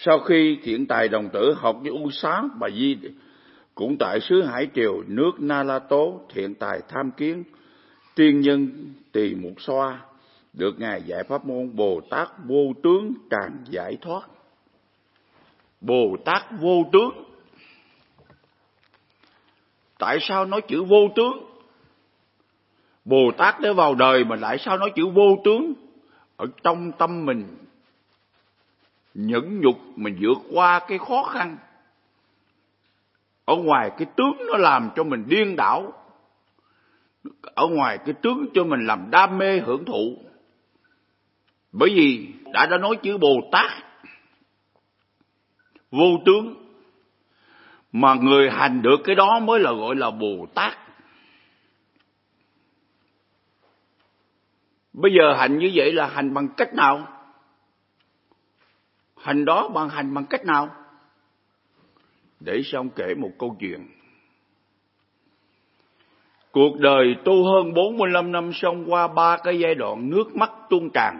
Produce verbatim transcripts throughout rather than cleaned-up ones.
Sau khi Thiện Tài đồng tử học với U Xá Bà Di cũng tại xứ Hải Triều nước Na La Tố, Thiện Tài tham kiến tiên nhân Tỳ Mục Xoa, được ngài dạy pháp môn Bồ Tát vô tướng tràng giải thoát. Bồ Tát vô tướng, tại sao nói chữ vô tướng? Bồ Tát để vào đời mà lại sao nói chữ vô tướng? Ở trong tâm mình nhẫn nhục, mình vượt qua cái khó khăn. Ở ngoài cái tướng nó làm cho mình điên đảo, ở ngoài cái tướng cho mình làm đam mê hưởng thụ. Bởi vì đã đã nói chữ Bồ Tát vô tướng, mà người hành được cái đó mới là gọi là Bồ Tát. Bây giờ hành như vậy là hành bằng cách nào? Hành đó bằng hành bằng cách nào? Để xong kể một câu chuyện. Cuộc đời tu hơn bốn mươi lăm năm, xong qua ba cái giai đoạn nước mắt tuôn tràn.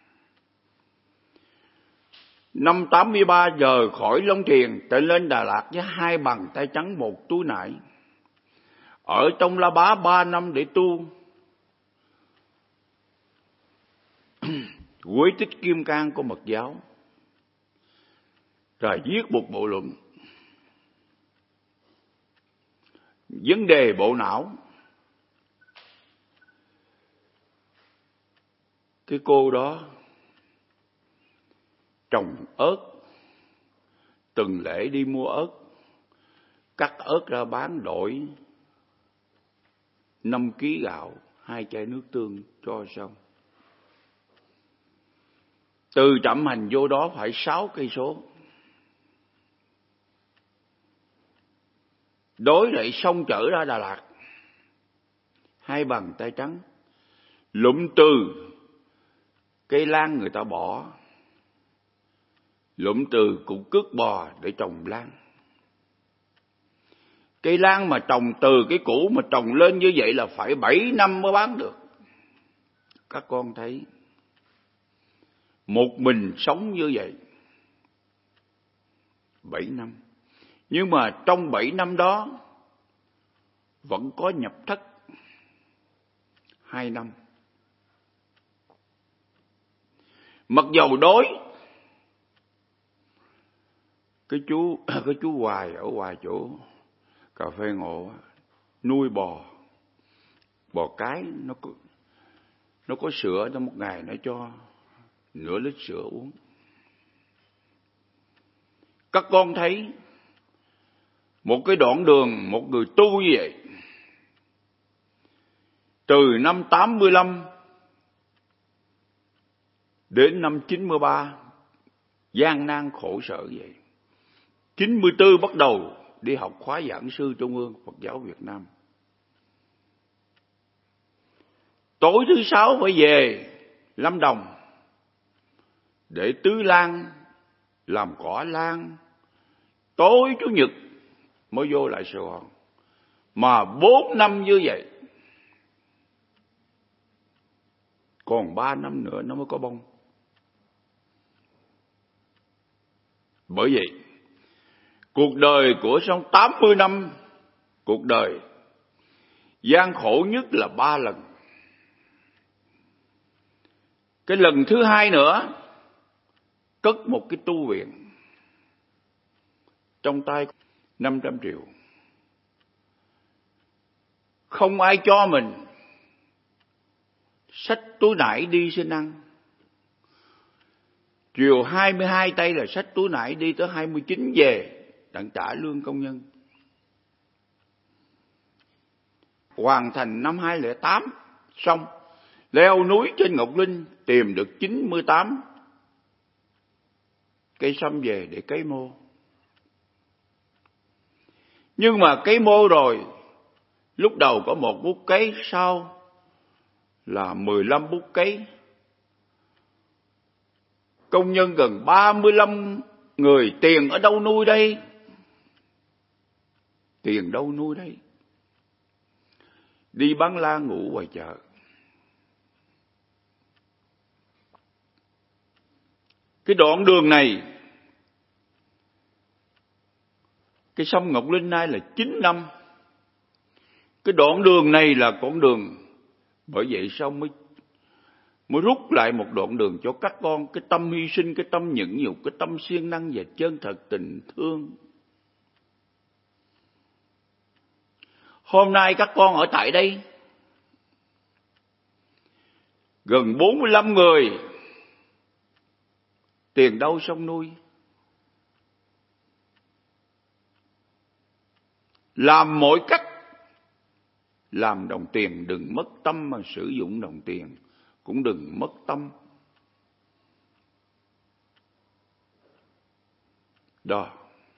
Năm tám mươi ba rời khỏi Long Thiền, trở lên Đà Lạt với hai bàn tay trắng một túi nải. Ở trong La Bá ba năm để tu Quế Tích Kim Cang của Mật giáo, rồi viết một bộ luận vấn đề bộ não. Cái cô đó trồng ớt, từng lễ đi mua ớt, cắt ớt ra bán đổi năm ký gạo, hai chai nước tương cho xong. Từ Trạm Hành vô đó phải sáu cây số. Đối lại xong trở ra Đà Lạt, hai bàn tay trắng, lụm từ cây lan người ta bỏ, lụm từ củ cước bò để trồng lan. Cây lan mà trồng từ cái củ mà trồng lên như vậy là phải bảy năm mới bán được. Các con thấy, một mình sống như vậy bảy năm. Nhưng mà trong bảy năm đó vẫn có nhập thất hai năm. Mặc dầu đói, cái chú cái chú Hoài ở ngoài chỗ cà phê Ngộ nuôi bò, bò cái nó có nó có sữa, nó một ngày nó cho nửa lít sữa uống. Các con thấy một cái đoạn đường một người tu như vậy, từ năm tám mươi lăm đến năm chín mươi ba gian nan khổ sở vậy. chín mươi tư bắt đầu đi học khóa giảng sư Trung ương Phật giáo Việt Nam. Tối thứ sáu phải về Lâm Đồng để tứ lan, làm cỏ lan. Tối Chủ nhật mới vô lại Sài Gòn. Mà bốn năm như vậy, còn ba năm nữa nó mới có bông. Bởi vậy, cuộc đời của trong tám mươi năm, cuộc đời gian khổ nhất là ba lần. Cái lần thứ hai nữa, cất một cái tu viện, trong tay năm trăm triệu. Không ai cho mình, xách túi nải đi xin ăn. Chiều hai mươi hai tây là xách túi nải đi tới hai mươi chín về, đặng trả lương công nhân. Hoàn thành năm hai không không tám, xong, leo núi trên Ngọc Linh tìm được chín mươi tám cây sâm về để cấy mô. Nhưng mà cấy mô rồi, lúc đầu có một bút cấy, sau là mười lăm bút cấy. Công nhân gần ba mươi lăm người, tiền ở đâu nuôi đây? Tiền đâu nuôi đây? Đi bán la ngủ ngoài chợ. Cái đoạn đường này cái sông Ngọc Linh nay là chín năm. Cái đoạn đường này là con đường, bởi vậy sao mới mới rút lại một đoạn đường cho các con, cái tâm hy sinh, cái tâm nhẫn nhục, cái tâm siêng năng và chân thật tình thương. Hôm nay các con ở tại đây gần bốn mươi lăm người, tiền đâu xong nuôi. Làm mọi cách, làm đồng tiền đừng mất tâm, mà sử dụng đồng tiền cũng đừng mất tâm. Đó.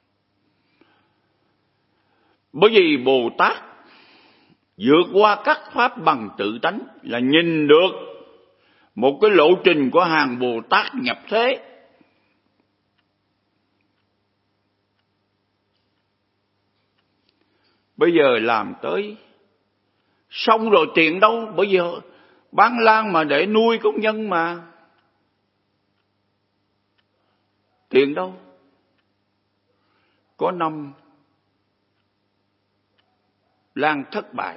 Bởi vì Bồ Tát vượt qua các pháp bằng tự tánh là nhìn được một cái lộ trình của hàng Bồ Tát nhập thế. Bây giờ làm tới xong rồi tiền đâu, bởi vì bán lan mà để nuôi công nhân mà. Tiền đâu? Có năm lan thất bại,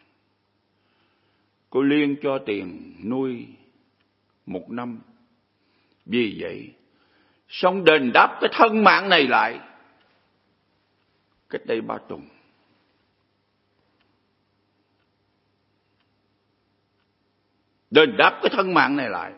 cô Liên cho tiền nuôi một năm. Vì vậy xong đền đáp cái thân mạng này lại cách đây ba tuần. Đền đáp cái thân mạng này lại.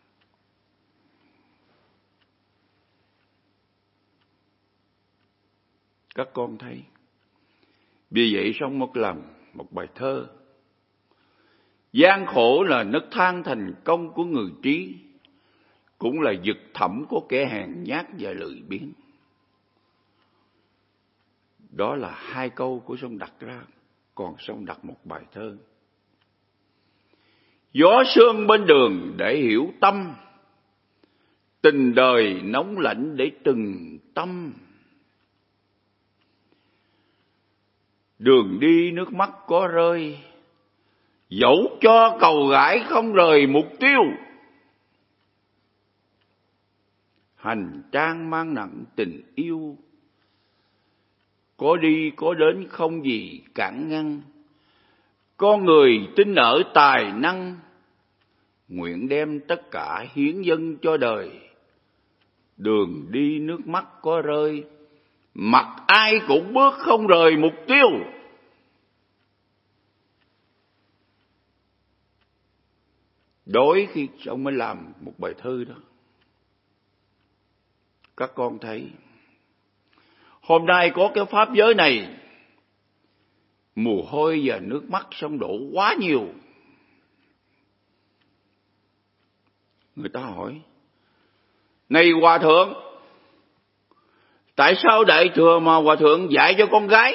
Các con thấy. Vì vậy xong một lần một bài thơ: gian khổ là nấc thang thành công của người trí, cũng là vực thẳm của kẻ hèn nhát và lười biếng. Đó là hai câu của Song đặt ra. Còn Song đặt một bài thơ: gió sương bên đường để hiểu tâm, tình đời nóng lạnh để từng tâm. Đường đi nước mắt có rơi, dẫu cho cầu gãi không rời mục tiêu. Hành trang mang nặng tình yêu, có đi có đến không gì cản ngăn. Con người tin ở tài năng, nguyện đem tất cả hiến dâng cho đời. Đường đi nước mắt có rơi, mặc ai cũng bước không rời mục tiêu. Đối khi ông mới làm một bài thơ đó. Các con thấy hôm nay có cái pháp giới này, mồ hôi và nước mắt xong đổ quá nhiều. Người ta hỏi: này hòa thượng, tại sao đại thừa mà hòa thượng dạy cho con gái?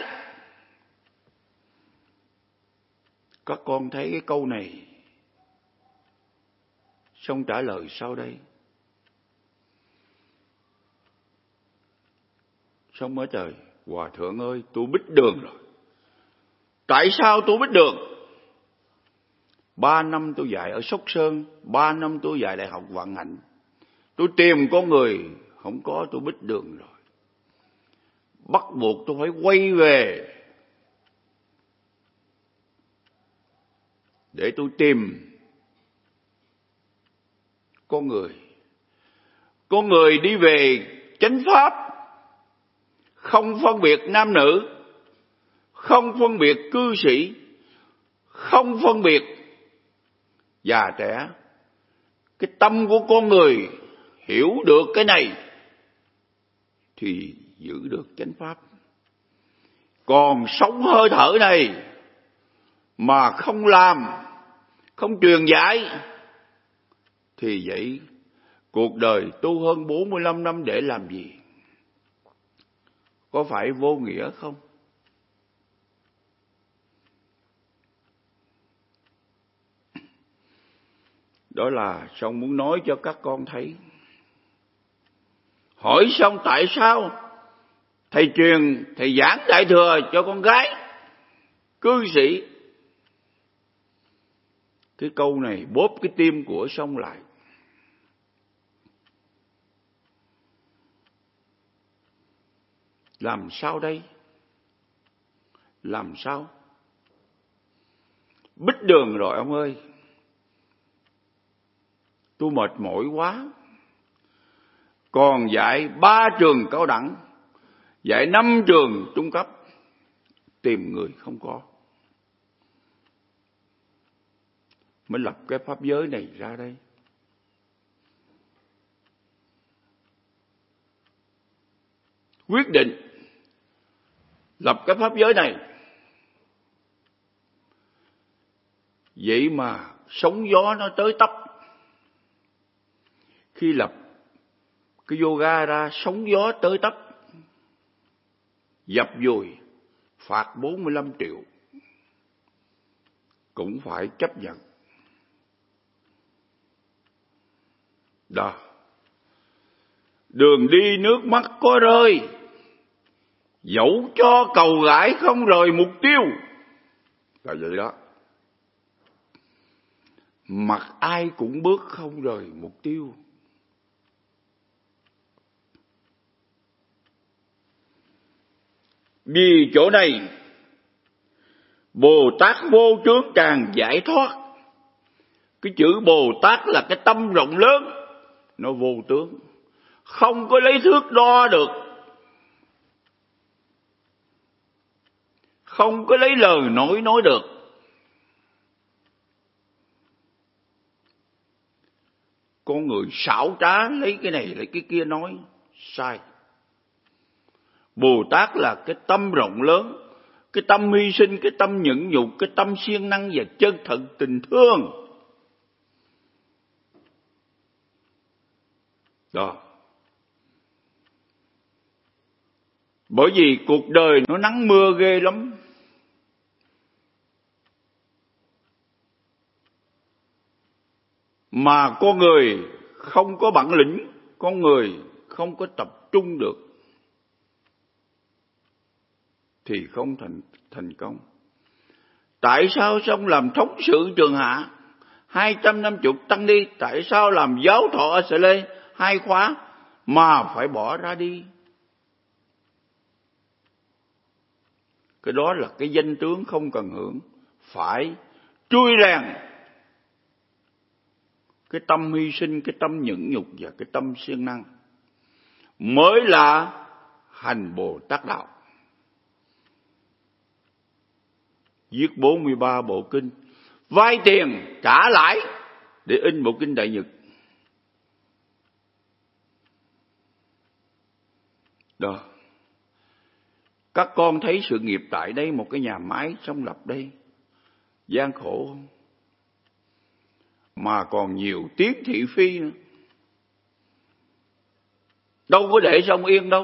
Các con thấy cái câu này xong trả lời sau đây. Xong mới trời, hòa thượng ơi, tôi biết đường rồi. Tại sao tôi biết đường? Ba năm tôi dạy ở Sóc Sơn, ba năm tôi dạy Đại học Vạn Hạnh. Tôi tìm con người, không có, tôi biết đường rồi. Bắt buộc tôi phải quay về để tôi tìm con người. Con người đi về chánh pháp, không phân biệt nam nữ, không phân biệt cư sĩ, không phân biệt già trẻ. Cái tâm của con người hiểu được cái này thì giữ được chánh pháp. Còn sống hơi thở này mà không làm, không truyền dạy thì vậy cuộc đời tu hơn bốn mươi lăm năm để làm gì? Có phải vô nghĩa không? Đó là Song muốn nói cho các con thấy. Hỏi xong tại sao thầy truyền, thầy giảng đại thừa cho con gái cư sĩ? Cái câu này bóp cái tim của Song lại. Làm sao đây? làm sao? Bích đường rồi ông ơi. Tôi mệt mỏi quá. Còn dạy ba trường cao đẳng, dạy năm trường trung cấp, tìm người không có. Mới lập cái pháp giới này ra đây. Quyết định lập cái pháp giới này. Vậy mà sóng gió nó tới tấp. Khi lập cái yoga ra, sóng gió tới tấp, dập dùi, phạt bốn mươi lăm triệu. Cũng phải chấp nhận. Đó. Đường đi nước mắt có rơi, dẫu cho cầu gãi không rời mục tiêu. Là vậy đó. Mặc ai cũng bước không rời mục tiêu. Vì chỗ này, Bồ Tát vô tướng càng giải thoát. Cái chữ Bồ Tát là cái tâm rộng lớn, nó vô tướng, không có lấy thước đo được, không có lấy lời nói nói được. Con người xảo trá lấy cái này lấy cái kia nói, sai. Bồ Tát là cái tâm rộng lớn, cái tâm hy sinh, cái tâm nhẫn nhục, cái tâm siêng năng và chân thật tình thương. Đó. Bởi vì cuộc đời nó nắng mưa ghê lắm. Mà con người không có bản lĩnh, con người không có tập trung được, thì không thành thành công. Tại sao xong làm thống sự trường hạ hai trăm năm mươi tăng đi? Tại sao làm giáo thọ ở Sệ Lê hai khóa mà phải bỏ ra đi? Cái đó là cái danh tướng không cần hưởng. Phải trui rèn cái tâm hy sinh, cái tâm nhẫn nhục và cái tâm siêng năng, mới là hành Bồ Tát đạo. Viết bốn mươi ba bộ kinh, vay tiền trả lãi để in bộ kinh Đại Nhật. Đó. Các con thấy sự nghiệp tại đây, một cái nhà máy xong lập đây, gian khổ không? Mà còn nhiều tiếng thị phi nữa. Đâu có để xong yên đâu.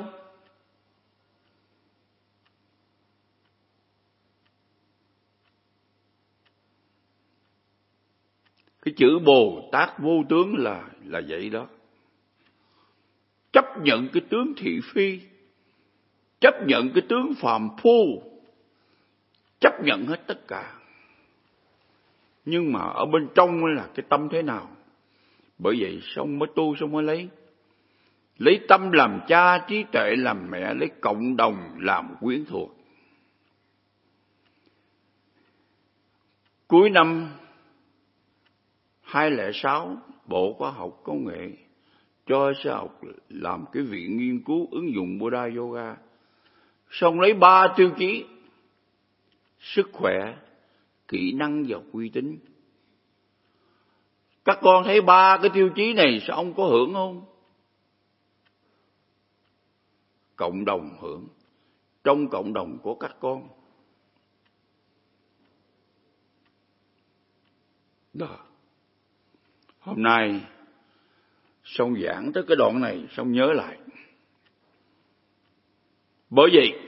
Cái chữ Bồ Tát vô tướng là là vậy đó. Chấp nhận cái tướng thị phi, chấp nhận cái tướng phàm phu, chấp nhận hết tất cả. Nhưng mà ở bên trong là cái tâm thế nào? Bởi vậy xong mới tu, xong mới lấy. Lấy tâm làm cha, trí tuệ làm mẹ, lấy cộng đồng làm quyến thuộc. Cuối năm hai không không sáu, Bộ Khoa học Công nghệ cho xã học làm cái viện nghiên cứu ứng dụng Buddha Yoga. Xong lấy ba tiêu chí: sức khỏe, kỹ năng và uy tín. Các con thấy ba cái tiêu chí này sao ông có hưởng không? Cộng đồng hưởng. Trong cộng đồng của các con. Đó. Hôm nay xong giảng tới cái đoạn này, xong nhớ lại. Bởi vậy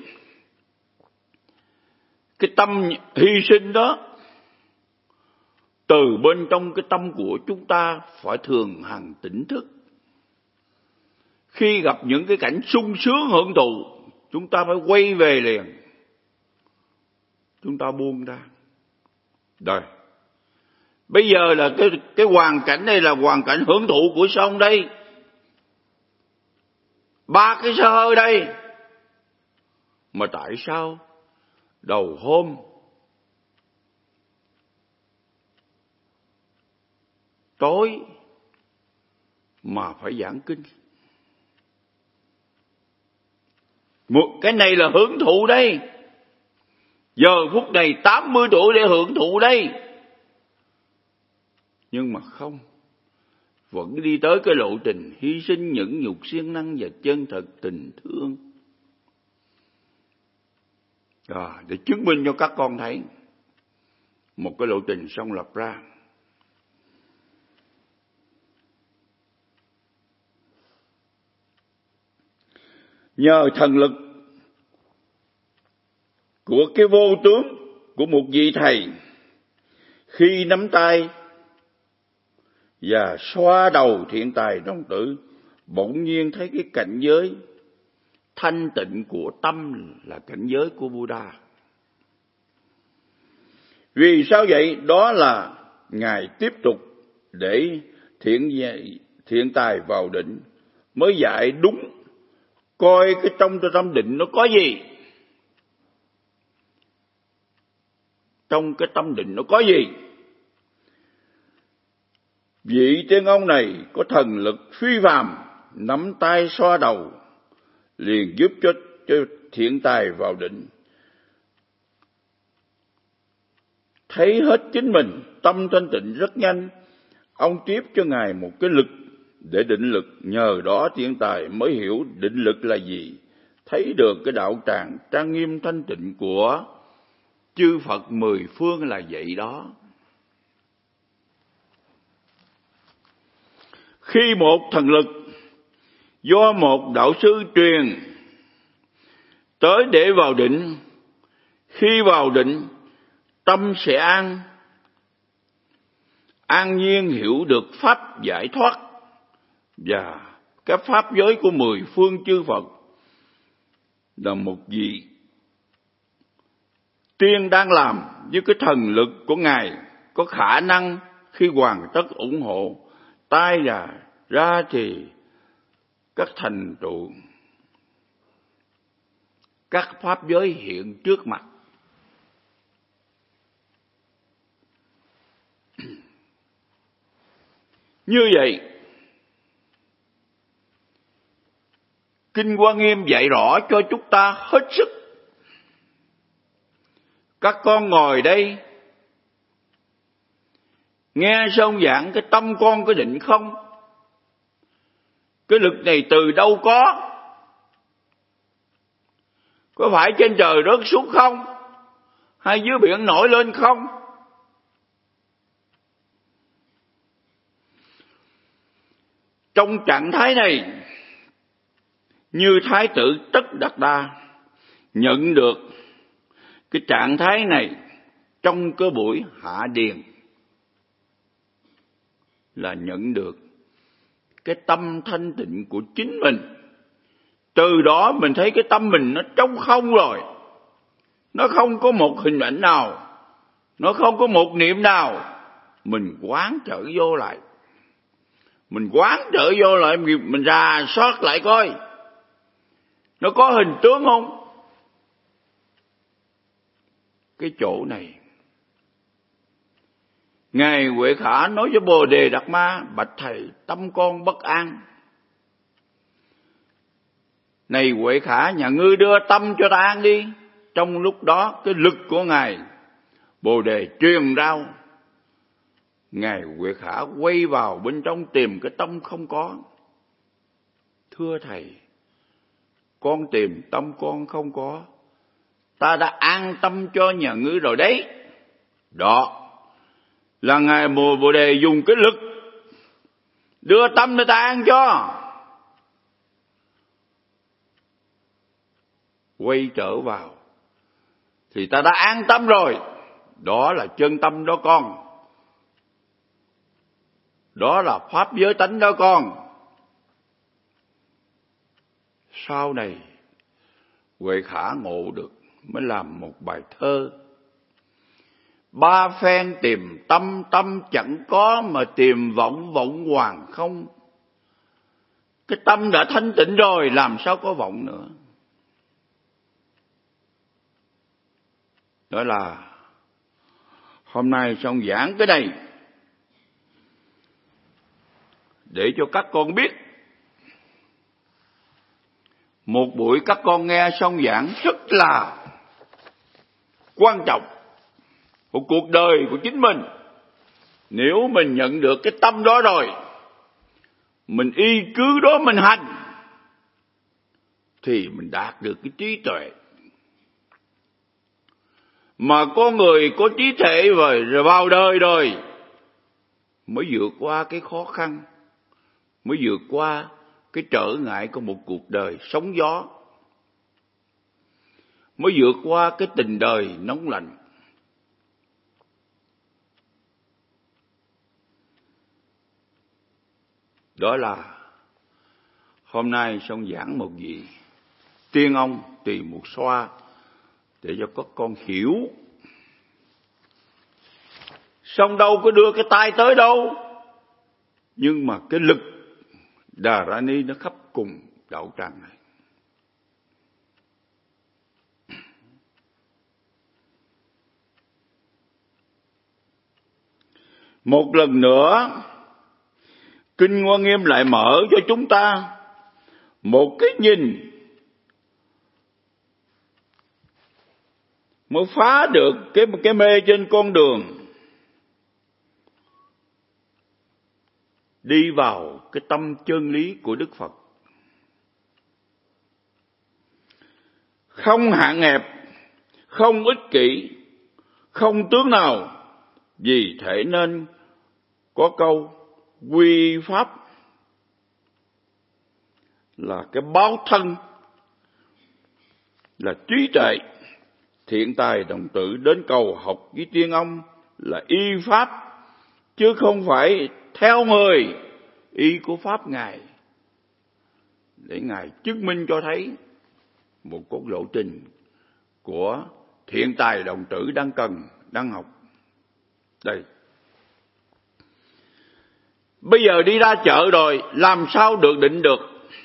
cái tâm hy sinh đó, từ bên trong cái tâm của chúng ta phải thường hằng tỉnh thức. Khi gặp những cái cảnh sung sướng hưởng thụ, chúng ta phải quay về liền. Chúng ta buông ra. Rồi. Bây giờ là cái, cái hoàn cảnh này là hoàn cảnh hưởng thụ của sông đây. Ba cái xe hơi đây. Mà tại sao đầu hôm tối mà phải giảng kinh. Một cái này là hưởng thụ đây. Giờ phút này tám mươi tuổi để hưởng thụ đây. Nhưng mà không. Vẫn đi tới cái lộ trình hy sinh nhẫn nhục siêng năng và chân thật tình thương. À, để chứng minh cho các con thấy một cái lộ trình xong lập ra. Nhờ thần lực của cái vô tướng của một vị thầy, khi nắm tay và xoa đầu thiện tài đồng tử, bỗng nhiên thấy cái cảnh giới thanh tịnh của tâm là cảnh giới của Buddha. Vì sao vậy? Đó là Ngài tiếp tục để thiện thiện tài vào định, mới dạy đúng coi cái trong tâm định nó có gì. Trong cái tâm định nó có gì? Vị tiên ông này có thần lực phi phàm, nắm tay xoa đầu liền giúp cho, cho thiện tài vào định. Thấy hết chính mình, tâm thanh tịnh rất nhanh. Ông tiếp cho Ngài một cái lực để định lực. Nhờ đó thiện tài mới hiểu định lực là gì, thấy được cái đạo tràng trang nghiêm thanh tịnh của chư Phật mười phương là vậy đó. Khi một thần lực do một đạo sư truyền tới để vào định, khi vào định tâm sẽ an, an nhiên hiểu được pháp giải thoát và các pháp giới của mười phương chư Phật là một vị tiên đang làm với cái thần lực của Ngài, có khả năng khi hoàn tất ủng hộ tay ra ra thì các thành tựu, các pháp giới hiện trước mặt. Như vậy, Kinh Hoa Nghiêm dạy rõ cho chúng ta hết sức. Các con ngồi đây, nghe xong giảng, cái tâm con có định không? Cái lực này từ đâu có? Có phải trên trời rớt xuống không? Hay dưới biển nổi lên không? Trong trạng thái này, như Thái tử Tất Đạt Đa nhận được cái trạng thái này trong cái buổi hạ điền, là nhận được cái tâm thanh tịnh của chính mình. Từ đó mình thấy cái tâm mình nó trống không rồi. Nó không có một hình ảnh nào, nó không có một niệm nào. Mình quán trở vô lại. Mình quán trở vô lại, mình rà soát lại coi nó có hình tướng không. Cái chỗ này Ngài Huệ Khả nói với Bồ Đề Đạt Ma: bạch thầy, tâm con bất an. Này Huệ Khả, nhà ngươi đưa tâm cho ta an đi. Trong lúc đó cái lực của Ngài Bồ Đề truyền rao, Ngài Huệ Khả quay vào bên trong tìm cái tâm không có. Thưa thầy, con tìm tâm con không có, ta đã an tâm cho nhà ngươi rồi đấy. Đó là Ngài Bồ Đề dùng cái lực đưa tâm để ta an cho. Quay trở vào thì ta đã an tâm rồi. Đó là chân tâm đó con. Đó là pháp giới tánh đó con. Sau này Huệ Khả ngộ được, mới làm một bài thơ: ba phen tìm tâm, tâm chẳng có, mà tìm vọng, vọng hoàn không. Cái tâm đã thanh tịnh rồi, làm sao có vọng nữa. Đó là hôm nay xong giảng cái này để cho các con biết, một buổi các con nghe xong giảng rất là quan trọng của cuộc đời của chính mình. Nếu mình nhận được cái tâm đó rồi, mình y cứ đó mình hành, thì mình đạt được cái trí tuệ. Mà có người có trí tuệ rồi, rồi vào đời rồi mới vượt qua cái khó khăn, mới vượt qua cái trở ngại của một cuộc đời sóng gió, mới vượt qua cái tình đời nóng lạnh. Đó là hôm nay xong giảng một vị tiên ông Tỳ Mục Xoa để cho các con hiểu. Xong đâu có đưa cái tay tới đâu, nhưng mà cái lực Đà Ra Ni nó khắp cùng đạo tràng này. Một lần nữa, Kinh Hoa Nghiêm lại mở cho chúng ta một cái nhìn mới phá được cái cái mê trên con đường đi vào cái tâm chân lý của Đức Phật. Không hạn hẹp, không ích kỷ, không tướng nào, vì thể nên có câu quy pháp là cái báo thân, là trí tuệ. Thiện tài đồng tử đến cầu học với tiên ông là y pháp, chứ không phải theo người y của pháp Ngài, để Ngài chứng minh cho thấy một cuộc lộ trình của thiện tài đồng tử đang cần, đang học. Đây, bây giờ đi ra chợ rồi, làm sao được định được?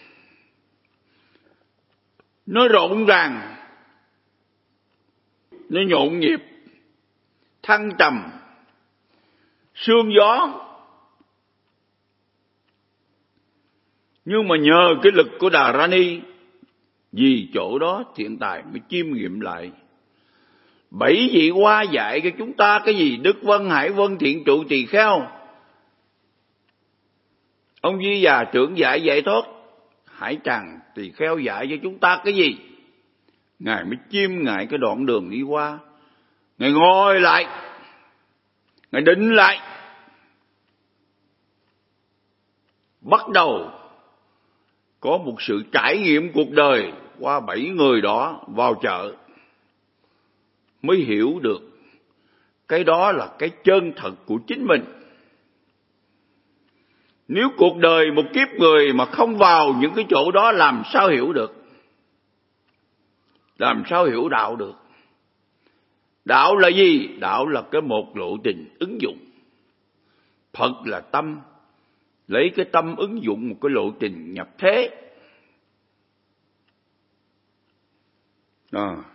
Nó rộn ràng, nó nhộn nhịp, thăng trầm, sương gió. Nhưng mà nhờ cái lực của Đà Ra Ni, vì chỗ đó thiện tài mới chiêm nghiệm lại. Bảy vị qua dạy cho chúng ta cái gì? Đức Vân, Hải Vân, Thiện Trụ, Tỳ Kheo. Ông Di Già trưởng dạy giải thoát, Hải Tràng, Tỳ Kheo dạy cho chúng ta cái gì? Ngài mới chiêm ngại cái đoạn đường đi qua. Ngài ngồi lại, Ngài định lại, bắt đầu có một sự trải nghiệm cuộc đời qua bảy người đó vào chợ, mới hiểu được cái đó là cái chân thật của chính mình. Nếu cuộc đời một kiếp người mà không vào những cái chỗ đó, làm sao hiểu được? Làm sao hiểu đạo được? Đạo là gì? Đạo là cái một lộ trình ứng dụng. Phật là tâm, lấy cái tâm ứng dụng một cái lộ trình nhập thế. À.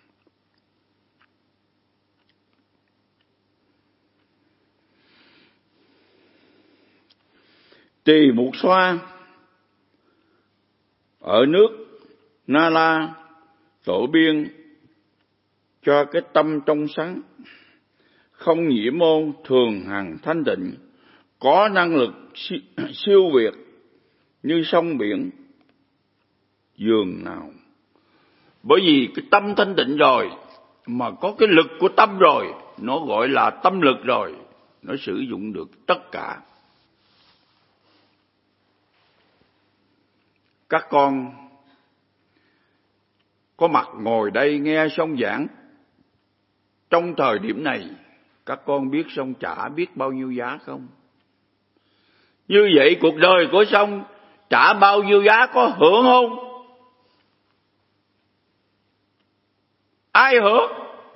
Tỳ Mục Xoa ở nước Na La tổ biên cho cái tâm trong sáng, không nhiễm môn, thường hằng thanh tịnh, có năng lực siêu việt như sông biển dường nào. Bởi vì cái tâm thanh tịnh rồi, mà có cái lực của tâm rồi, nó gọi là tâm lực rồi, nó sử dụng được tất cả. Các con có mặt ngồi đây nghe xong giảng, trong thời điểm này các con biết xong trả biết bao nhiêu giá không? Như vậy cuộc đời của xong trả bao nhiêu giá, có hưởng không? Ai hưởng?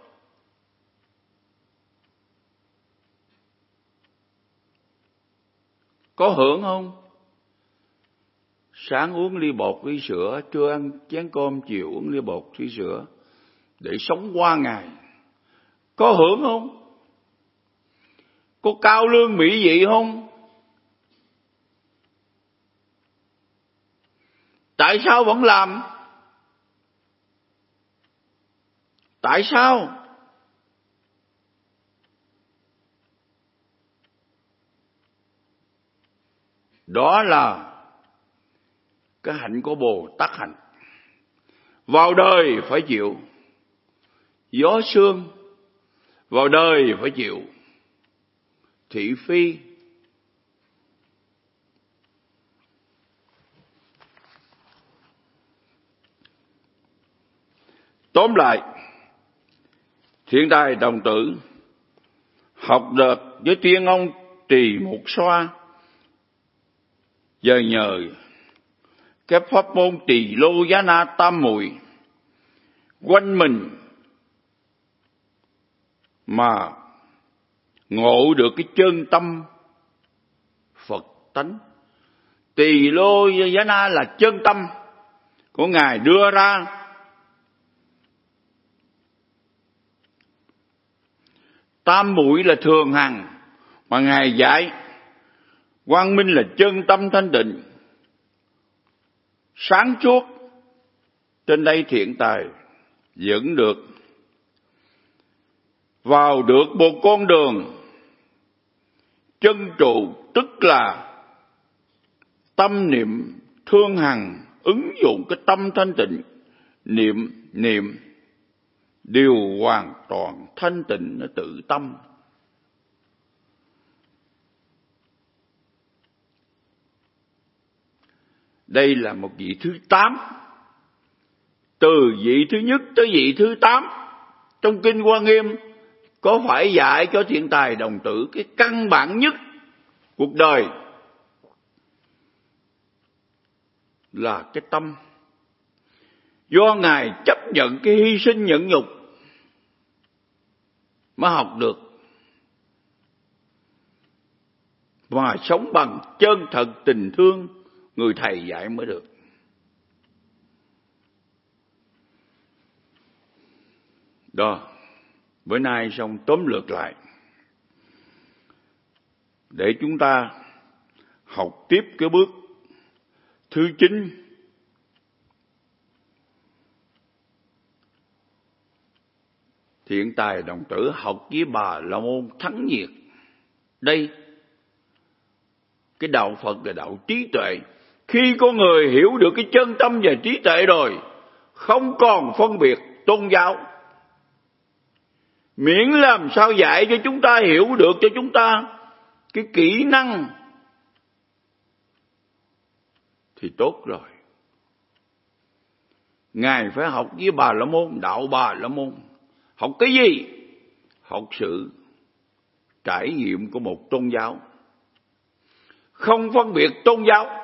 Có hưởng không? Sáng uống ly bột ly sữa, trưa ăn chén cơm, chiều uống ly bột ly sữa, để sống qua ngày. Có hưởng không? Có cao lương mỹ vị không? Tại sao vẫn làm? Tại sao? Đó là cái hạnh của Bồ Tát hạnh. Vào đời phải chịu gió sương, vào đời phải chịu thị phi. Tóm lại, Thiện Tài đồng tử học được với tiên ông Trì Một Xoa, giờ nhờ cái pháp môn Trì Lô Giá Na Tam Muội quanh mình mà ngộ được cái chân tâm Phật tánh. Tỳ Lô Giá Na là chân tâm của Ngài đưa ra. Tam muội là thường hằng mà Ngài dạy. Quang minh là chân tâm thanh định, sáng suốt. Trên đây Thiện Tài dẫn được vào được một con đường chân trụ, tức là tâm niệm thương hằng, ứng dụng cái tâm thanh tịnh, niệm niệm đều hoàn toàn thanh tịnh ở tự tâm. Đây là một vị thứ tám. Từ vị thứ nhất tới vị thứ tám trong Kinh Hoa Nghiêm có phải dạy cho Thiện Tài đồng tử cái căn bản nhất cuộc đời là cái tâm. Do Ngài chấp nhận cái hy sinh nhẫn nhục mới học được, và sống bằng chân thật tình thương người thầy dạy mới được. Đó, bữa nay xong tóm lược lại để chúng ta học tiếp cái bước thứ chín. Thiện Tài đồng tử học với Bà La Môn Thắng Nhiệt. Đây, cái đạo Phật là đạo trí tuệ. Khi có người hiểu được cái chân tâm và trí tuệ rồi, không còn phân biệt tôn giáo. Miễn làm sao dạy cho chúng ta hiểu được cho chúng ta cái kỹ năng thì tốt rồi. Ngài phải học với Bà La Môn, đạo Bà La Môn. Học cái gì? Học sự trải nghiệm của một tôn giáo. Không phân biệt tôn giáo.